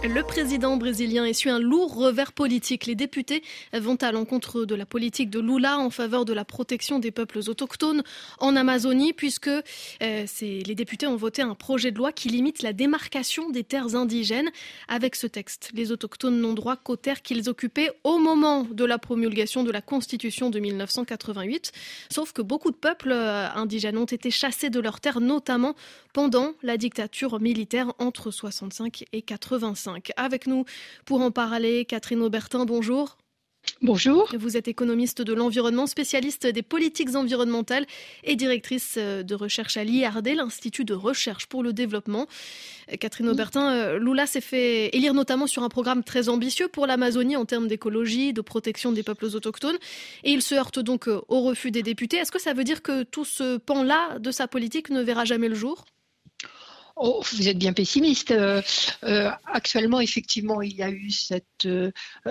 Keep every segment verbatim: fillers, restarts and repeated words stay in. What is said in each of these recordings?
Le président brésilien essuie un lourd revers politique. Les députés vont à l'encontre de la politique de Lula en faveur de la protection des peuples autochtones en Amazonie, puisque euh, c'est, les députés ont voté un projet de loi qui limite la démarcation des terres indigènes. Avec ce texte, les autochtones n'ont droit qu'aux terres qu'ils occupaient au moment de la promulgation de la Constitution de mille neuf cent quatre-vingt-huit. Sauf que beaucoup de peuples indigènes ont été chassés de leurs terres, notamment pendant la dictature militaire entre soixante-cinq et quatre-vingt-cinq. Avec nous pour en parler, Catherine Aubertin, bonjour. Bonjour. Vous êtes économiste de l'environnement, spécialiste des politiques environnementales et directrice de recherche à l'I R D, l'Institut de recherche pour le développement. Catherine Aubertin, Lula s'est fait élire notamment sur un programme très ambitieux pour l'Amazonie en termes d'écologie, de protection des peuples autochtones. Et il se heurte donc au refus des députés. Est-ce que ça veut dire que tout ce pan-là de sa politique ne verra jamais le jour ? Oh, vous êtes bien pessimiste. Euh, euh, actuellement, effectivement, il y a eu cette, euh,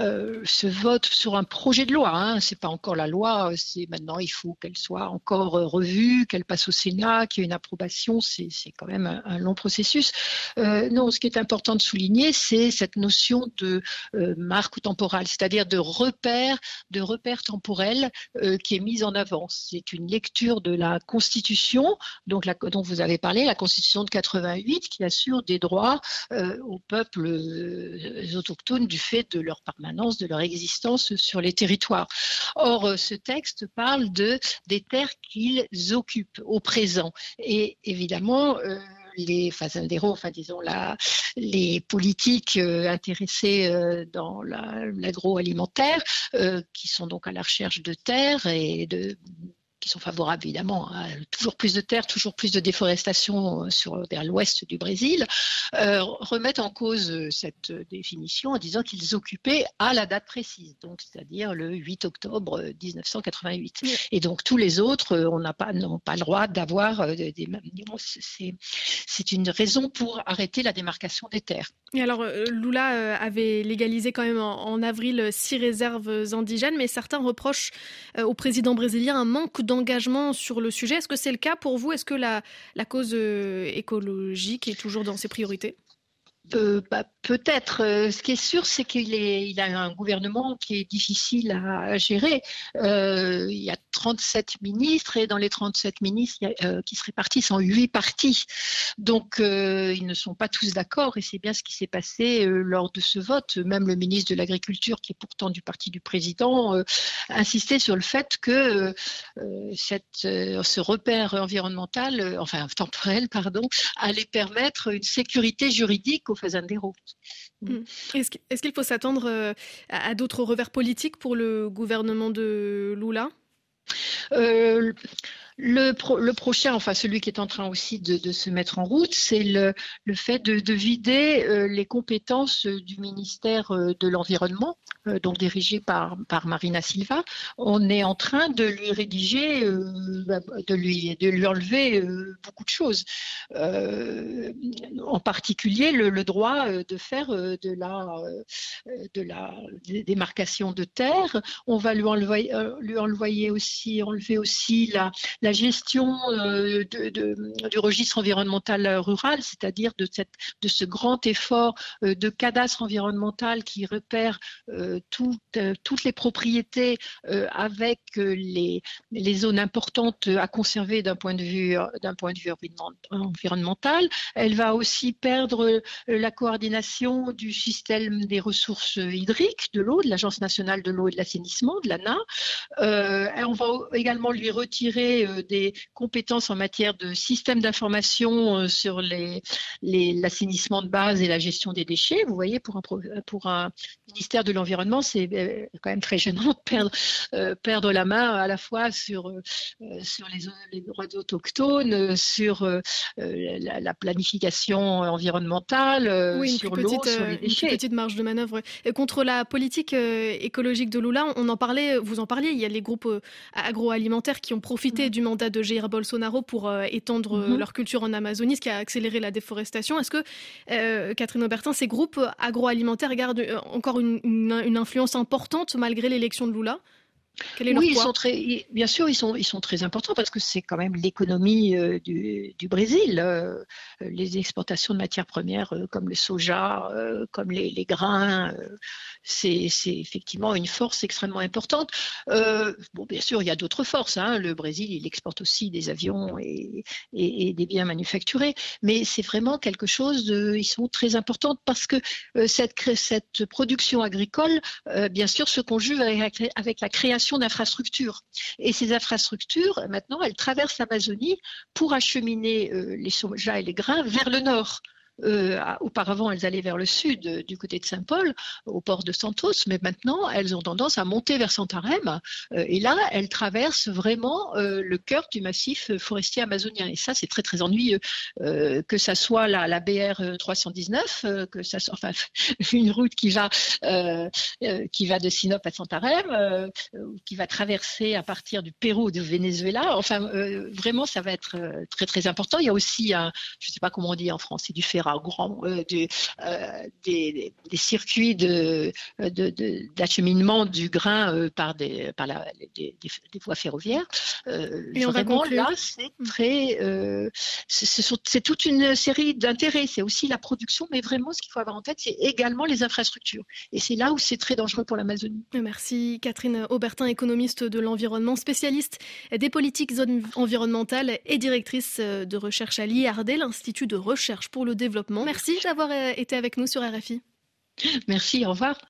ce vote sur un projet de loi. Hein. C'est pas encore la loi. C'est maintenant, il faut qu'elle soit encore revue, qu'elle passe au Sénat, qu'il y ait une approbation. C'est, c'est quand même un, un long processus. Euh, non, ce qui est important de souligner, c'est cette notion de euh, marque temporale, c'est-à-dire de repère, de repère temporel euh, qui est mise en avant. C'est une lecture de la Constitution, donc la, dont vous avez parlé, la Constitution de quatre-vingt-huit, qui assure des droits euh, aux peuples euh, autochtones du fait de leur permanence, de leur existence sur les territoires. Or, euh, ce texte parle de, des terres qu'ils occupent au présent. Et évidemment, euh, les fazenderos, enfin disons la, les politiques euh, intéressés euh, dans la, l'agroalimentaire, euh, qui sont donc à la recherche de terres et de qui sont favorables évidemment à toujours plus de terres, toujours plus de déforestation sur, vers l'ouest du Brésil, euh, remettent en cause cette définition en disant qu'ils occupaient à la date précise, donc c'est-à-dire le huit octobre dix-neuf cent quatre-vingt-huit. Oui. Et donc tous les autres, on n'a pas, n'ont pas le droit d'avoir des, des c'est, c'est une raison pour arrêter la démarcation des terres. Et alors, Lula avait légalisé quand même en, en avril six réserves indigènes, mais certains reprochent au président brésilien un manque d'engagement sur le sujet. Est-ce que c'est le cas pour vous ? Est-ce que la, la cause écologique est toujours dans ses priorités ? Euh, bah, peut-être. Euh, ce qui est sûr, c'est qu'il est, il a un gouvernement qui est difficile à gérer. Euh, il y a trente-sept ministres et dans les trente-sept ministres il y a, euh, qui se répartissent en huit partis. Donc, euh, ils ne sont pas tous d'accord et c'est bien ce qui s'est passé euh, lors de ce vote. Même le ministre de l'Agriculture, qui est pourtant du parti du président, euh, insistait sur le fait que euh, cette, euh, ce repère environnemental, euh, enfin temporel, pardon, allait permettre une sécurité juridique aux fazenderos. Mmh. Est-ce, est-ce qu'il faut s'attendre euh, à, à d'autres revers politiques pour le gouvernement de Lula ? Euh, le, pro, le prochain, enfin celui qui est en train aussi de, de se mettre en route, c'est le, le fait de, de vider euh, les compétences du ministère euh, de l'Environnement, euh, donc dirigé par, par Marina Silva. On est en train de lui rédiger, euh, de, lui, de lui enlever euh, beaucoup de choses, euh, en particulier le, le droit de faire euh, de, la, euh, de la démarcation de terre. On va lui enlever, euh, lui enlever aussi, enlever aussi la, la gestion euh, de, de, du registre environnemental rural, c'est-à-dire de, cette, de ce grand effort euh, de cadastre environnemental qui repère euh, tout, euh, toutes les propriétés euh, avec euh, les, les zones importantes à conserver d'un point de vue, d'un point de vue environnemental. Elle va aussi perdre euh, la coordination du système des ressources hydriques, de l'eau, de l'Agence nationale de l'eau et de l'assainissement, de l'A N A. Euh, on va également lui retirer euh, des compétences en matière de système d'information euh, sur les, les, l'assainissement de base et la gestion des déchets. Vous voyez, pour un, pour un ministère de l'Environnement, c'est euh, quand même très gênant de perdre, euh, perdre la main à la fois sur, euh, sur les, les droits autochtones, sur euh, la, la planification environnementale, euh, oui, sur l'eau, petite, sur les déchets. Une petite marge de manœuvre. Et contre la politique euh, écologique de Lula, on en parlait, vous en parliez, il y a les groupes euh, agroalimentaires qui ont profité mmh. du mandat de Jair Bolsonaro pour euh, étendre mmh. leur culture en Amazonie, ce qui a accéléré la déforestation. Est-ce que, euh, Catherine Aubertin, ces groupes agroalimentaires gardent encore une, une, une influence importante malgré l'élection de Lula ? Quel est leur Oui, ils poids? sont très, bien sûr, ils sont, ils sont très importants parce que c'est quand même l'économie euh, du, du Brésil. Euh, les exportations de matières premières euh, comme le soja, euh, comme les, les grains, euh, c'est, c'est effectivement une force extrêmement importante. Euh, bon, bien sûr, il y a d'autres forces, hein. Le Brésil, il exporte aussi des avions et, et, et des biens manufacturés, mais c'est vraiment quelque chose de, ils sont très importants parce que euh, cette, cette production agricole, euh, bien sûr, se conjugue avec, avec la création d'infrastructures. Et ces infrastructures, maintenant, elles traversent l'Amazonie pour acheminer euh, les soja et les grains vers le nord. Euh, auparavant, elles allaient vers le sud, euh, du côté de Saint-Paul, au port de Santos, mais maintenant, elles ont tendance à monter vers Santarém. Euh, et là, elles traversent vraiment euh, le cœur du massif forestier amazonien. Et ça, c'est très, très ennuyeux. Euh, que ça soit la, la B R trois cent dix-neuf, euh, que ça soit enfin, une route qui va, euh, euh, qui va de Sinop à Santarém, euh, qui va traverser à partir du Pérou ou du Venezuela. Enfin, euh, vraiment, ça va être euh, très, très important. Il y a aussi un, je ne sais pas comment on dit en français, du fer à grand, euh, du, euh, des, des circuits de, de, de, d'acheminement du grain euh, par, des, par la, des, des, des voies ferroviaires. Euh, Et on va vraiment, conclure. là, c'est très, euh, c'est, c'est toute une série d'intérêts. C'est aussi la production, mais vraiment, ce qu'il faut avoir en tête, c'est également les infrastructures. Et c'est là où c'est très dangereux pour l'Amazonie. Merci Catherine Aubertin, économiste de l'environnement, spécialiste des politiques environnementales et directrice de recherche à l'I R D, l'Institut de recherche pour le développement. Merci d'avoir été avec nous sur R F I. Merci, au revoir.